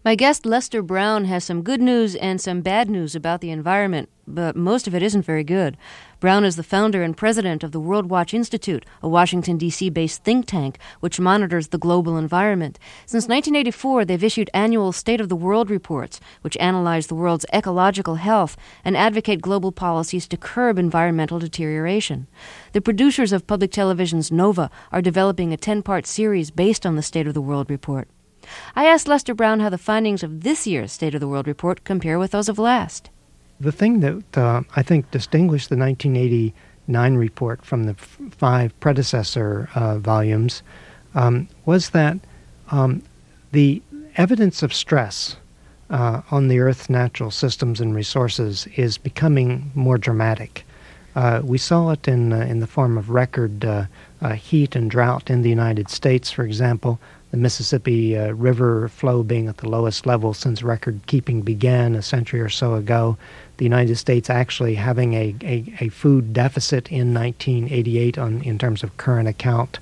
My guest, Lester Brown, has some good news and some bad news about the environment, but most of it isn't very good. Brown is the founder and president of the World Watch Institute, a Washington, D.C.-based think tank which monitors the global environment. Since 1984, they've issued annual State of the World reports, which analyze the world's ecological health and advocate global policies to curb environmental deterioration. The producers of public television's Nova are developing a 10-part series based on the State of the World report. I asked Lester Brown how the findings of this year's State of the World report compare with those of last. The thing that I think distinguished the 1989 report from the five predecessor volumes was that the evidence of stress on the Earth's natural systems and resources is becoming more dramatic. We saw it in the form of record heat and drought in the United States, for example. The Mississippi River flow being at the lowest level since record keeping began a century or so ago. The United States actually having a food deficit in 1988 in terms of current account.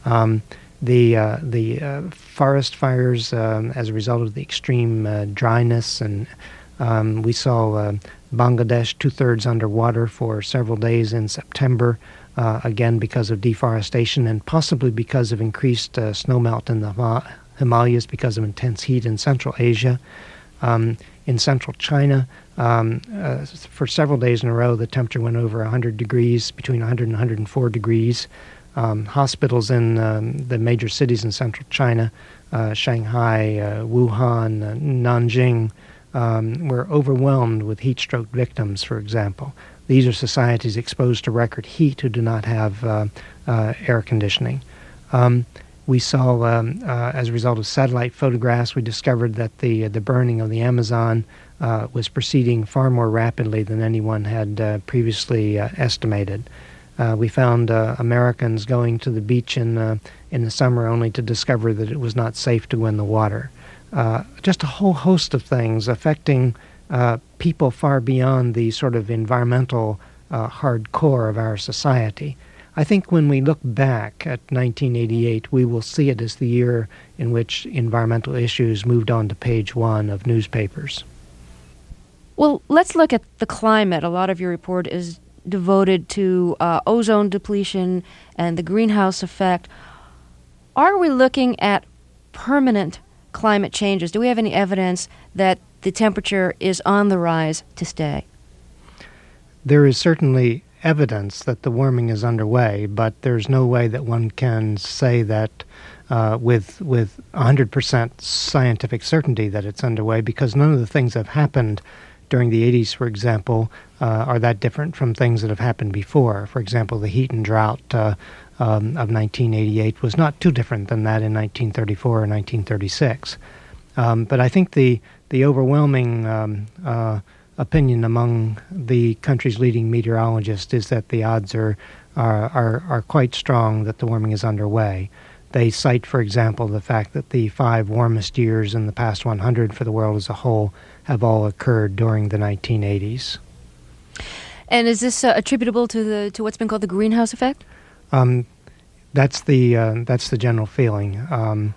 The forest fires as a result of the extreme dryness, and we saw Bangladesh 2/3 underwater for several days in September. Again, because of deforestation and possibly because of increased snowmelt in the Himalayas because of intense heat in Central Asia. In Central China, for several days in a row, the temperature went over 100 degrees, between 100 and 104 degrees. Hospitals in the major cities in Central China, Shanghai, Wuhan, Nanjing, were overwhelmed with heat stroke victims, for example. These are societies exposed to record heat who do not have air conditioning. We saw, as a result of satellite photographs, we discovered that the burning of the Amazon was proceeding far more rapidly than anyone had previously estimated. We found Americans going to the beach in the summer only to discover that it was not safe to go in the water. Just a whole host of things affecting people far beyond the sort of environmental hardcore of our society. I think when we look back at 1988, we will see it as the year in which environmental issues moved on to page one of newspapers. Well, let's look at the climate. A lot of your report is devoted to ozone depletion and the greenhouse effect. Are we looking at permanent climate changes? Do we have any evidence that the temperature is on the rise to stay? There is certainly evidence that the warming is underway, but there's no way that one can say that with 100% scientific certainty that it's underway, because none of the things that have happened during the 80s, for example, are that different from things that have happened before. For example, the heat and drought of 1988 was not too different than that in 1934 or 1936. But I think the overwhelming opinion among the country's leading meteorologists is that the odds are quite strong that the warming is underway. They cite, for example, the fact that the 5 warmest years in the past 100 for the world as a whole have all occurred during the 1980s. And is this attributable to what's been called the greenhouse effect? That's the general feeling.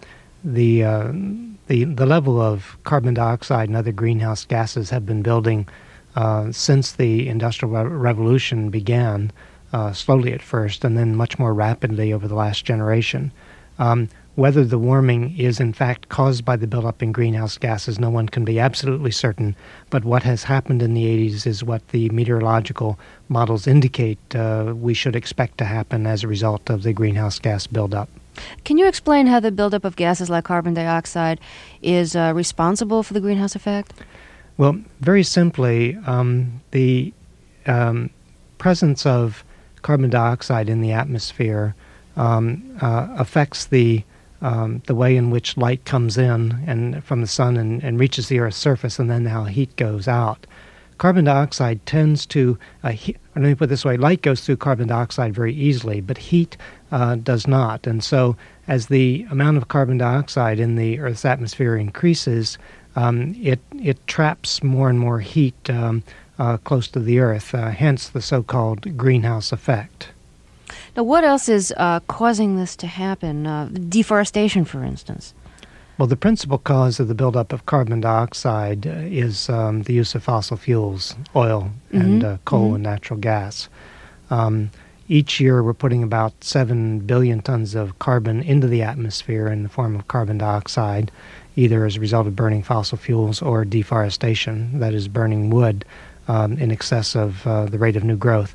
The level of carbon dioxide and other greenhouse gases have been building since the Industrial Revolution began, slowly at first, and then much more rapidly over the last generation. Whether the warming is in fact caused by the buildup in greenhouse gases, no one can be absolutely certain, but what has happened in the 80s is what the meteorological models indicate we should expect to happen as a result of the greenhouse gas buildup. Can you explain how the buildup of gases like carbon dioxide is responsible for the greenhouse effect? Well, very simply, the presence of carbon dioxide in the atmosphere affects the way in which light comes in and from the sun and reaches the Earth's surface, and then how heat goes out. Carbon dioxide tends to, let me put it this way, light goes through carbon dioxide very easily, but heat does not. And so as the amount of carbon dioxide in the Earth's atmosphere increases, it traps more and more heat close to the Earth, hence the so-called greenhouse effect. Now, what else is causing this to happen? Deforestation, for instance. Well, the principal cause of the buildup of carbon dioxide is the use of fossil fuels, oil and coal and natural gas. Each year we're putting about 7 billion tons of carbon into the atmosphere in the form of carbon dioxide, either as a result of burning fossil fuels or deforestation, that is burning wood in excess of the rate of new growth.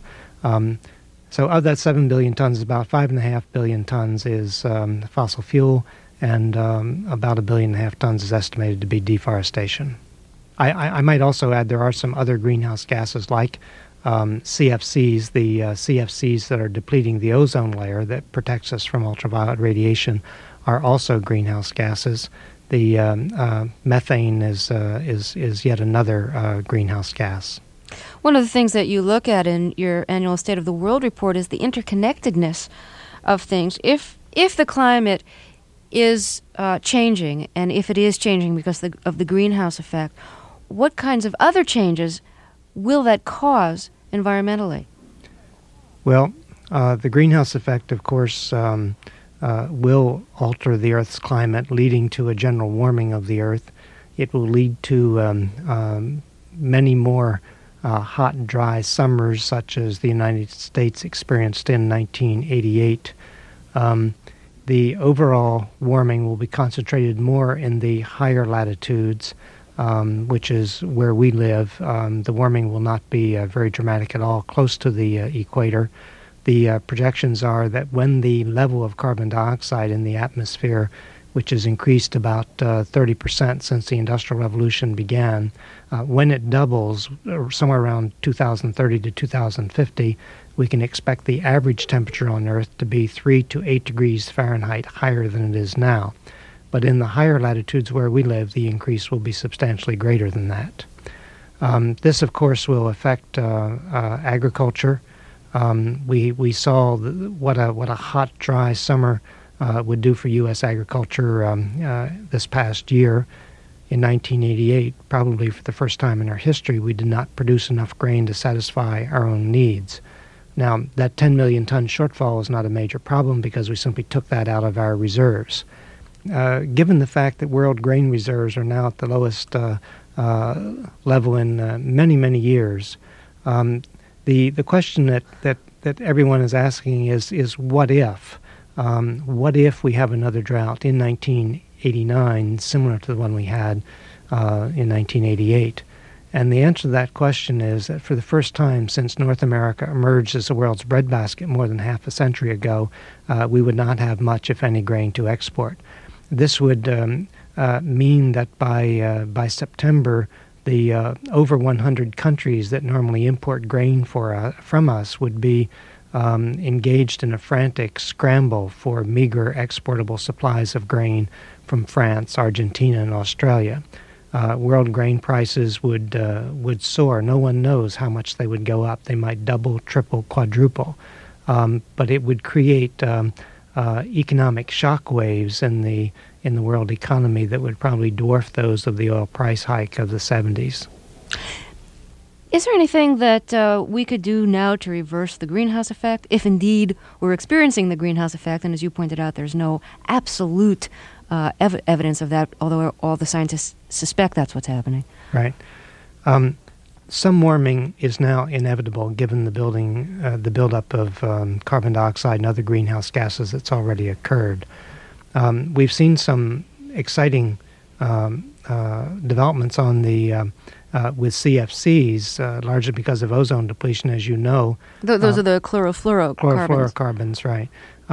So of that 7 billion tons, about 5.5 billion tons is fossil fuel, and about 1.5 billion tons is estimated to be deforestation. I might also add there are some other greenhouse gases like CFCs, the CFCs that are depleting the ozone layer that protects us from ultraviolet radiation are also greenhouse gases. The methane is yet another greenhouse gas. One of the things that you look at in your annual State of the World report is the interconnectedness of things. If the climate is changing, and if it is changing because of the greenhouse effect, what kinds of other changes will that cause environmentally? Well, the greenhouse effect, of course, will alter the Earth's climate, leading to a general warming of the Earth. It will lead to many more hot and dry summers, such as the United States experienced in 1988. The overall warming will be concentrated more in the higher latitudes, which is where we live. The warming will not be very dramatic at all close to the equator. The projections are that when the level of carbon dioxide in the atmosphere, which has increased about 30% since the Industrial Revolution began, when it doubles, somewhere around 2030 to 2050, we can expect the average temperature on Earth to be 3 to 8 degrees Fahrenheit higher than it is now. But in the higher latitudes where we live, the increase will be substantially greater than that. This, of course, will affect agriculture. We saw what a hot, dry summer would do for U.S. agriculture this past year. In 1988, probably for the first time in our history, we did not produce enough grain to satisfy our own needs. Now, that 10 million ton shortfall is not a major problem because we simply took that out of our reserves. Given the fact that world grain reserves are now at the lowest level in many, many years, the question that everyone is asking is what if? What if we have another drought in 1989 similar to the one we had in 1988? And the answer to that question is that for the first time since North America emerged as the world's breadbasket more than half a century ago, we would not have much, if any, grain to export. This would mean that by September, the over 100 countries that normally import grain from us would be engaged in a frantic scramble for meager exportable supplies of grain from France, Argentina, and Australia. World grain prices would soar. No one knows how much they would go up. They might double, triple, quadruple. But it would create economic shock waves in the world economy that would probably dwarf those of the oil price hike of the 70s. Is there anything that we could do now to reverse the greenhouse effect, if indeed we're experiencing the greenhouse effect? And as you pointed out, there's no absolute evidence of that, although all the scientists suspect that's what's happening. Right. Some warming is now inevitable given the buildup of carbon dioxide and other greenhouse gases that's already occurred. We've seen some exciting developments on the with CFCs, largely because of ozone depletion, as you know. Those are the chlorofluorocarbons. Chlorofluorocarbons, right.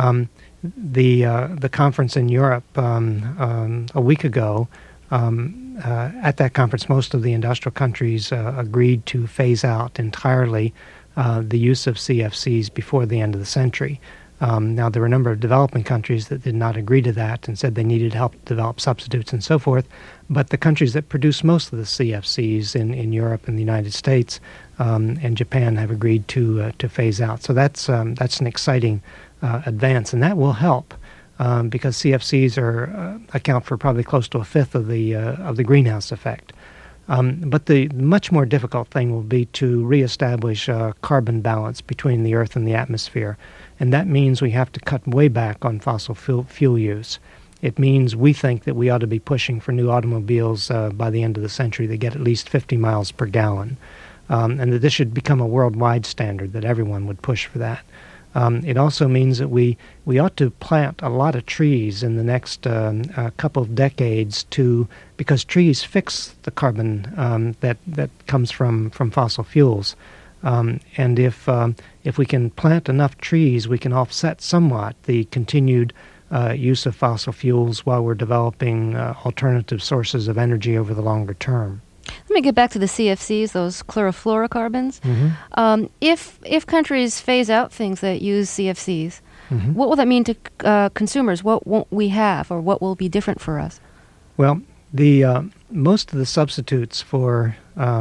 The conference in Europe a week ago, at that conference, most of the industrial countries agreed to phase out entirely the use of CFCs before the end of the century. Now, there were a number of developing countries that did not agree to that and said they needed help develop substitutes and so forth. But the countries that produce most of the CFCs in Europe and the United States and Japan have agreed to phase out. So that's an exciting advance, and that will help because CFCs account for probably close to a fifth of the greenhouse effect. But the much more difficult thing will be to reestablish a carbon balance between the Earth and the atmosphere. And that means we have to cut way back on fossil fuel use. it means we think that we ought to be pushing for new automobiles by the end of the century that get at least 50 miles per gallon, and that this should become a worldwide standard, that everyone would push for that. It also means that we ought to plant a lot of trees in the next couple of decades because trees fix the carbon that comes from fossil fuels. And if we can plant enough trees, we can offset somewhat the continued use of fossil fuels while we're developing alternative sources of energy over the longer term. Let me get back to the CFCs, those chlorofluorocarbons. Mm-hmm. If countries phase out things that use CFCs, mm-hmm. what will that mean to consumers? What won't we have, or what will be different for us? Well, the most of the substitutes for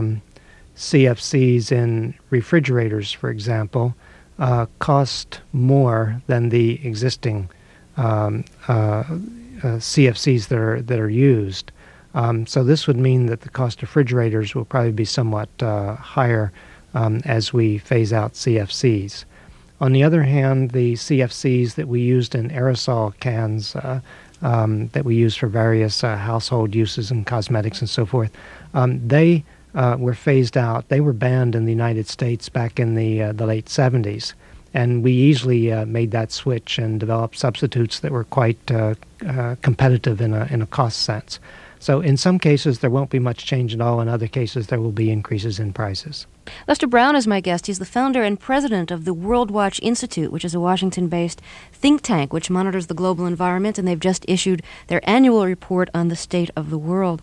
CFCs in refrigerators, for example, cost more than the existing CFCs that are used. So this would mean that the cost of refrigerators will probably be somewhat higher as we phase out CFCs. On the other hand, the CFCs that we used in aerosol cans that we use for various household uses and cosmetics and so forth, they were phased out. They were banned in the United States back in the late 70s. And we easily made that switch and developed substitutes that were quite competitive in a cost sense. So in some cases, there won't be much change at all. In other cases, there will be increases in prices. Lester Brown is my guest. He's the founder and president of the World Watch Institute, which is a Washington-based think tank which monitors the global environment, and they've just issued their annual report on the state of the world.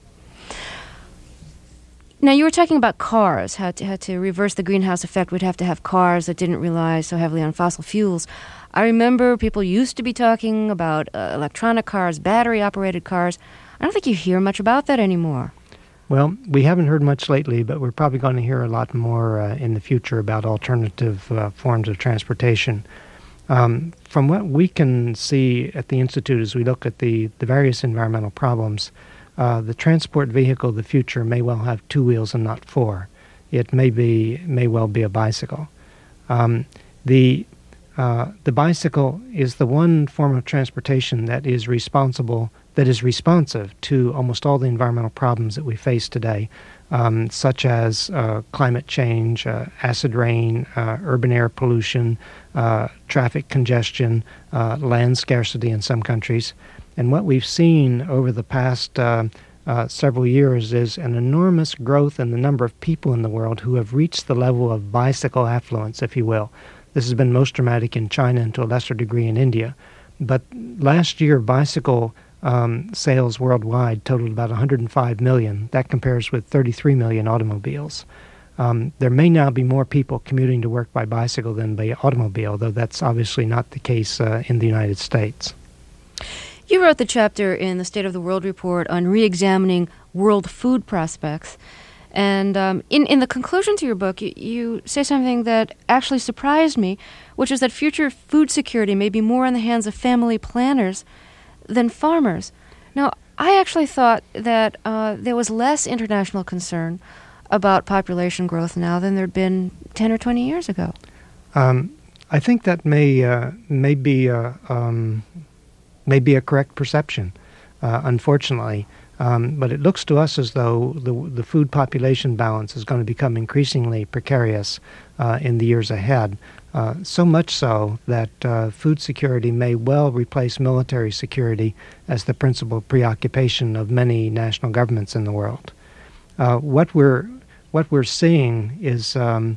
Now, you were talking about cars, how to reverse the greenhouse effect. We'd have to have cars that didn't rely so heavily on fossil fuels. I remember people used to be talking about electronic cars, battery-operated cars. I don't think you hear much about that anymore. Well, we haven't heard much lately, but we're probably going to hear a lot more in the future about alternative forms of transportation. From what we can see at the Institute as we look at the various environmental problems, the transport vehicle of the future may well have two wheels and not four. It may well be a bicycle. The bicycle is the one form of transportation that is responsive to almost all the environmental problems that we face today, such as climate change, acid rain, urban air pollution, traffic congestion, land scarcity in some countries. And what we've seen over the past several years is an enormous growth in the number of people in the world who have reached the level of bicycle affluence, if you will. This has been most dramatic in China and to a lesser degree in India. But last year, bicycle sales worldwide totaled about 105 million. That compares with 33 million automobiles. There may now be more people commuting to work by bicycle than by automobile, though that's obviously not the case in the United States. You wrote the chapter in the State of the World report on re-examining world food prospects. And in the conclusion to your book, you say something that actually surprised me, which is that future food security may be more in the hands of family planners than farmers. Now, I actually thought that there was less international concern about population growth now than there'd been 10 or 20 years ago. I think that may be a correct perception, unfortunately. But it looks to us as though the food population balance is going to become increasingly precarious in the years ahead. So much so that food security may well replace military security as the principal preoccupation of many national governments in the world. What we're seeing is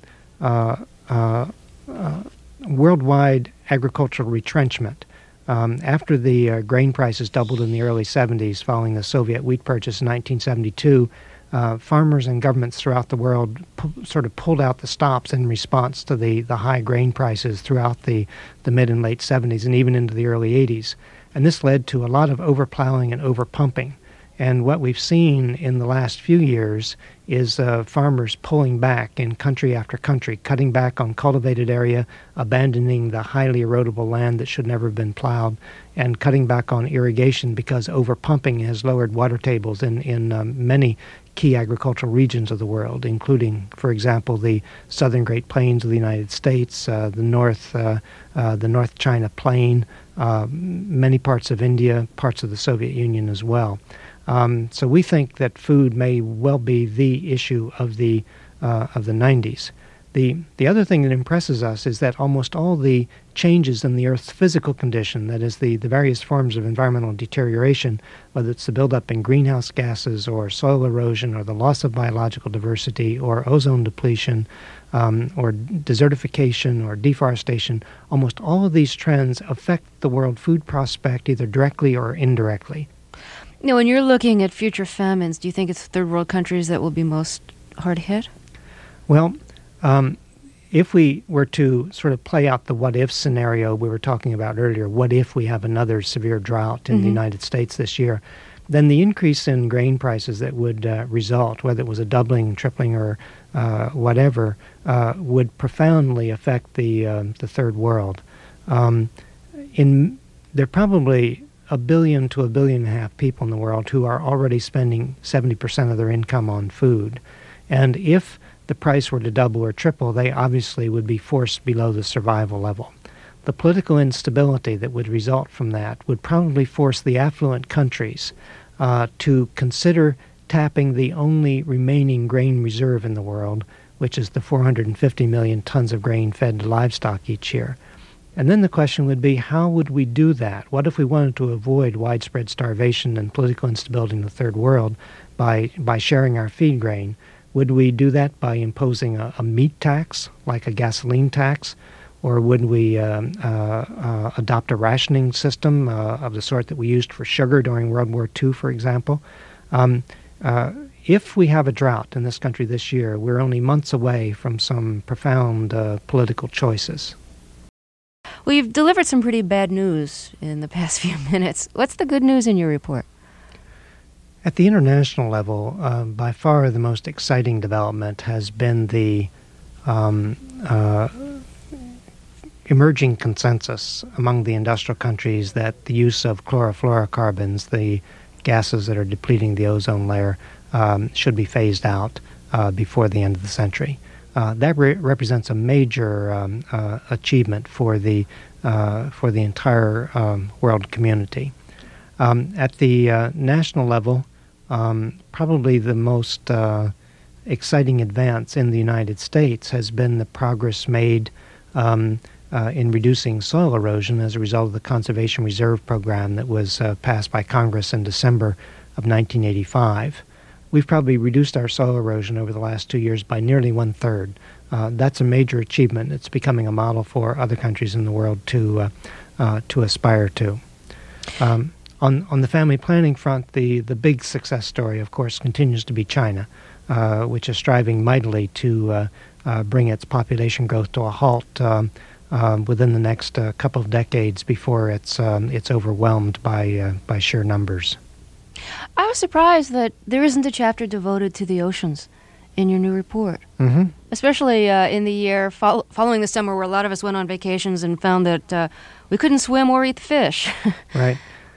worldwide agricultural retrenchment. After the grain prices doubled in the early 70s following the Soviet wheat purchase in 1972, farmers and governments throughout the world sort of pulled out the stops in response to the high grain prices throughout the mid and late 70s and even into the early 80s. And this led to a lot of overplowing and overpumping. And what we've seen in the last few years is farmers pulling back in country after country, cutting back on cultivated area, abandoning the highly erodible land that should never have been plowed, and cutting back on irrigation because overpumping has lowered water tables in many key agricultural regions of the world, including, for example, the southern Great Plains of the United States, the North China Plain, many parts of India, parts of the Soviet Union as well. So we think that food may well be the issue of the 90s. The other thing that impresses us is that almost all the changes in the Earth's physical condition, that is the various forms of environmental deterioration, whether it's the buildup in greenhouse gases or soil erosion or the loss of biological diversity or ozone depletion or desertification or deforestation, almost all of these trends affect the world food prospect either directly or indirectly. Now, when you're looking at future famines, do you think it's third world countries that will be most hard hit? Well, if we were to sort of play out the what-if scenario we were talking about earlier, what if we have another severe drought in the United States this year, then the increase in grain prices that would result, whether it was a doubling, tripling, or whatever, would profoundly affect the third world. There are probably 1 billion to 1.5 billion people in the world who are already spending 70% of their income on food. And if the price were to double or triple, they obviously would be forced below the survival level. The political instability that would result from that would probably force the affluent countries to consider tapping the only remaining grain reserve in the world, which is the 450 million tons of grain fed to livestock each year. And then the question would be, how would we do that? What if we wanted to avoid widespread starvation and political instability in the third world by sharing our feed grain? Would we do that by imposing a meat tax, like a gasoline tax? Or would we adopt a rationing system of the sort that we used for sugar during World War II, for example? If we have a drought in this country this year, we're only months away from some profound political choices. Well, you've delivered some pretty bad news in the past few minutes. What's the good news in your report? At the international level, by far the most exciting development has been the emerging consensus among the industrial countries that the use of chlorofluorocarbons, the gases that are depleting the ozone layer, should be phased out before the end of the century. That represents a major achievement for the entire world community. At the national level, probably the most exciting advance in the United States has been the progress made in reducing soil erosion as a result of the Conservation Reserve Program that was passed by Congress in December of 1985. We've probably reduced our soil erosion over the last 2 years by nearly 1/3. That's a major achievement. It's becoming a model for other countries in the world to aspire to. On the family planning front, the big success story, of course, continues to be China, which is striving mightily to bring its population growth to a halt within the next couple of decades before it's overwhelmed by sheer numbers. I was surprised that there isn't a chapter devoted to the oceans in your new report, especially in the year following the summer where a lot of us went on vacations and found that we couldn't swim or eat the fish. Right.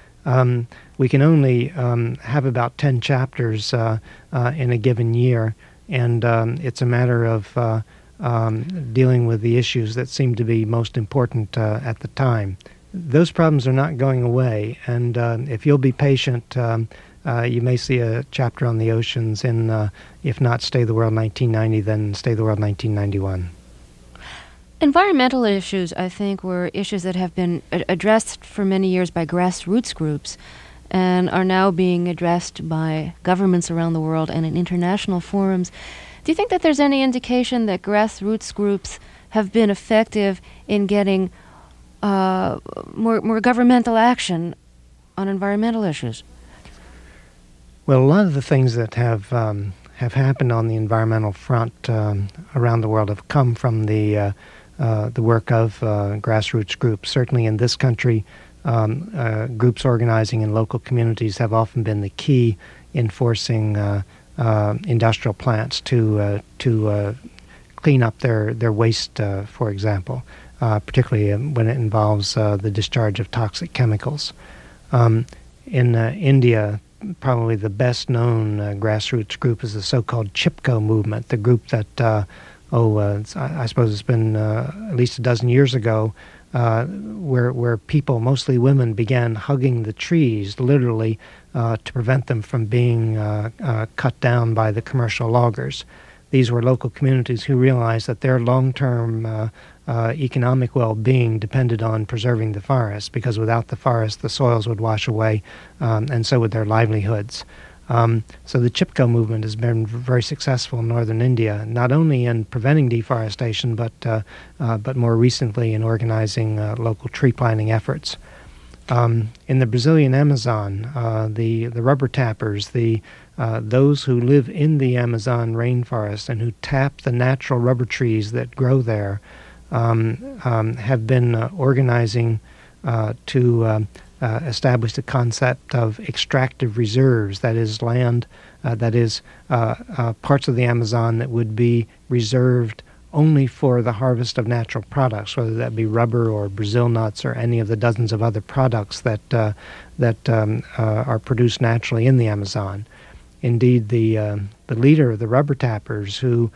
We can only have about 10 chapters in a given year, and it's a matter of dealing with the issues that seem to be most important at the time. Those problems are not going away, and if you'll be patient, you may see a chapter on the oceans in, if not Stay the World 1990, then Stay the World 1991. Environmental issues, I think, were issues that have been addressed for many years by grassroots groups and are now being addressed by governments around the world and in international forums. Do you think that there's any indication that grassroots groups have been effective in getting more governmental action on environmental issues? Well, a lot of the things that have happened on the environmental front around the world have come from the work of grassroots groups. Certainly in this country, groups organizing in local communities have often been the key in forcing industrial plants to clean up their waste, for example, particularly when it involves the discharge of toxic chemicals. In India, probably the best-known grassroots group is the so-called Chipko movement, the group that, I suppose it's been at least a dozen years ago, where people, mostly women, began hugging the trees, literally, to prevent them from being cut down by the commercial loggers. These were local communities who realized that their long-term economic well-being depended on preserving the forest, because without the forest, the soils would wash away, and so would their livelihoods. So the Chipko movement has been very successful in northern India, not only in preventing deforestation, but more recently in organizing local tree planting efforts. In the Brazilian Amazon, the rubber tappers, those who live in the Amazon rainforest and who tap the natural rubber trees that grow there, have been organizing to establish the concept of extractive reserves, that is land, parts of the Amazon that would be reserved only for the harvest of natural products, whether that be rubber or Brazil nuts or any of the dozens of other products that are produced naturally in the Amazon. Indeed, the leader of the rubber tappers, who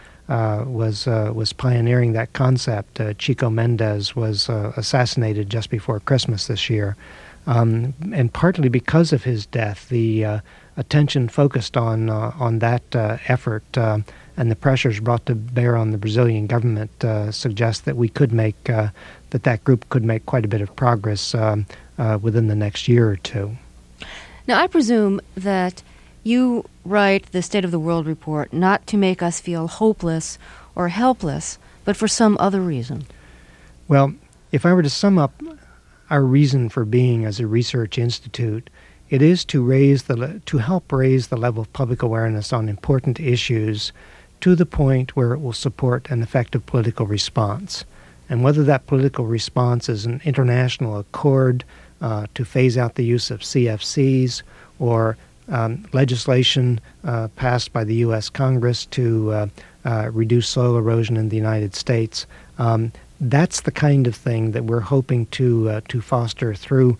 was pioneering that concept, Chico Mendes, was assassinated just before Christmas this year. And partly because of his death, the attention focused on that effort and the pressures brought to bear on the Brazilian government suggest that we could make that group could make quite a bit of progress within the next year or two. Now, I presume that you write the State of the World report not to make us feel hopeless or helpless, but for some other reason. Well, if I were to sum up our reason for being as a research institute, it is to help raise the level of public awareness on important issues to the point where it will support an effective political response. And whether that political response is an international accord to phase out the use of CFCs, or legislation passed by the U.S. Congress to reduce soil erosion in the United States, that's the kind of thing that we're hoping to foster through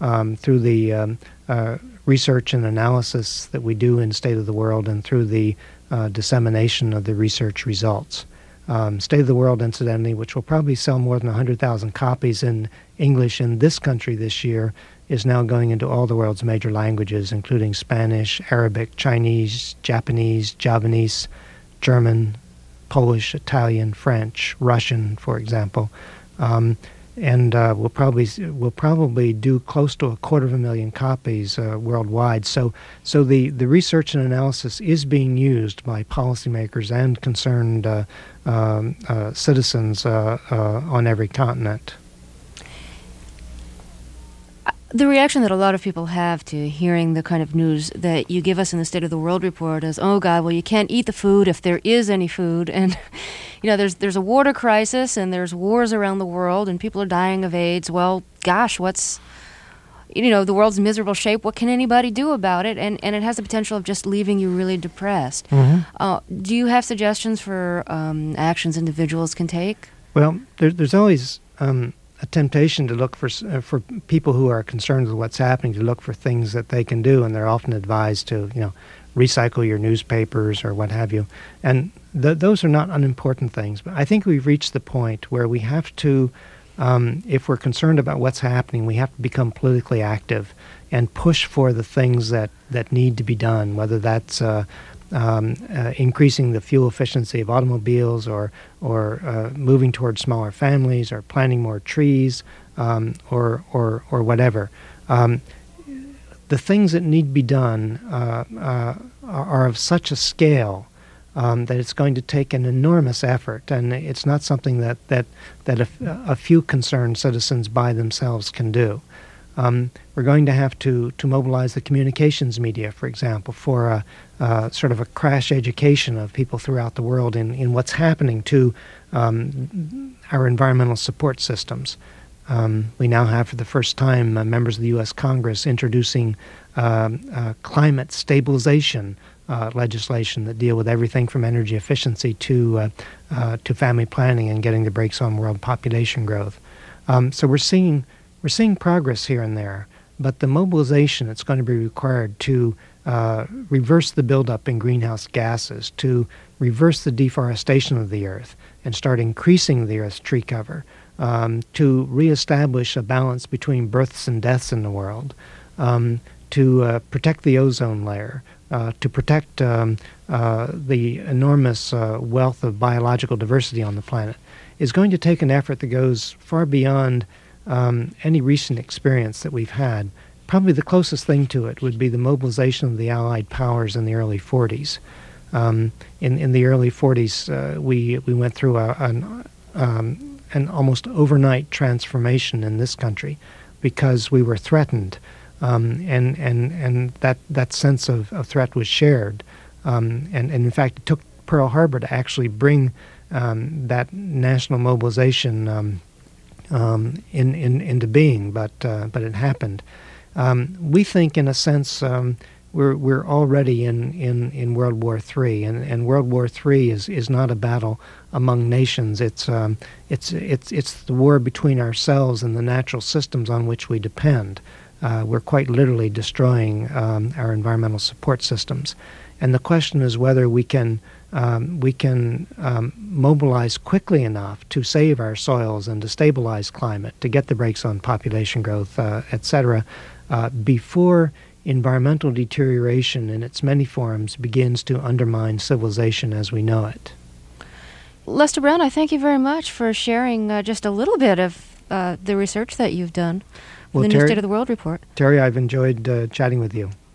the research and analysis that we do in State of the World, and through the dissemination of the research results. State of the World, incidentally, which will probably sell more than 100,000 copies in English in this country this year, is now going into all the world's major languages, including Spanish, Arabic, Chinese, Japanese, Javanese, German, Polish, Italian, French, Russian, for example. And we'll probably do close to 250,000 copies worldwide. So the research and analysis is being used by policymakers and concerned citizens on every continent. The reaction that a lot of people have to hearing the kind of news that you give us in the State of the World report is, oh God, well, you can't eat the food if there is any food. And, there's a water crisis and there's wars around the world and people are dying of AIDS. Well, gosh, the world's in miserable shape. What can anybody do about it? And it has the potential of just leaving you really depressed. Mm-hmm. Do you have suggestions for actions individuals can take? Well, there's always a temptation to look for people who are concerned with what's happening, to look for things that they can do, and they're often advised to, recycle your newspapers or what have you. And those are not unimportant things. But I think we've reached the point where we have to, if we're concerned about what's happening, we have to become politically active and push for the things that need to be done, whether that's increasing the fuel efficiency of automobiles, or moving towards smaller families, or planting more trees, or whatever. The things that need to be done are of such a scale that it's going to take an enormous effort, and it's not something that a few concerned citizens by themselves can do. We're going to have to mobilize the communications media, for example, for sort of a crash education of people throughout the world in what's happening to our environmental support systems. We now have, for the first time, members of the U.S. Congress introducing climate stabilization legislation that deal with everything from energy efficiency to family planning and getting the brakes on world population growth. So we're seeing progress here and there, but the mobilization that's going to be required to reverse the buildup in greenhouse gases, to reverse the deforestation of the earth and start increasing the earth's tree cover, to reestablish a balance between births and deaths in the world, to protect the ozone layer, to protect the enormous wealth of biological diversity on the planet, is going to take an effort that goes far beyond any recent experience that we've had. Probably the closest thing to it would be the mobilization of the Allied powers in the early 40s. In the early 40s, we went through an almost overnight transformation in this country because we were threatened, and that sense of threat was shared. And in fact, it took Pearl Harbor to actually bring that national mobilization into being, but it happened. We think, in a sense, we're already in World War III, and World War III is not a battle among nations. It's the war between ourselves and the natural systems on which we depend. We're quite literally destroying our environmental support systems, and the question is whether we can mobilize quickly enough to save our soils and to stabilize climate, to get the brakes on population growth, etc., before environmental deterioration in its many forms begins to undermine civilization as we know it. Lester Brown, I thank you very much for sharing just a little bit of the research that you've done for the New State of the World report. Terry, I've enjoyed chatting with you.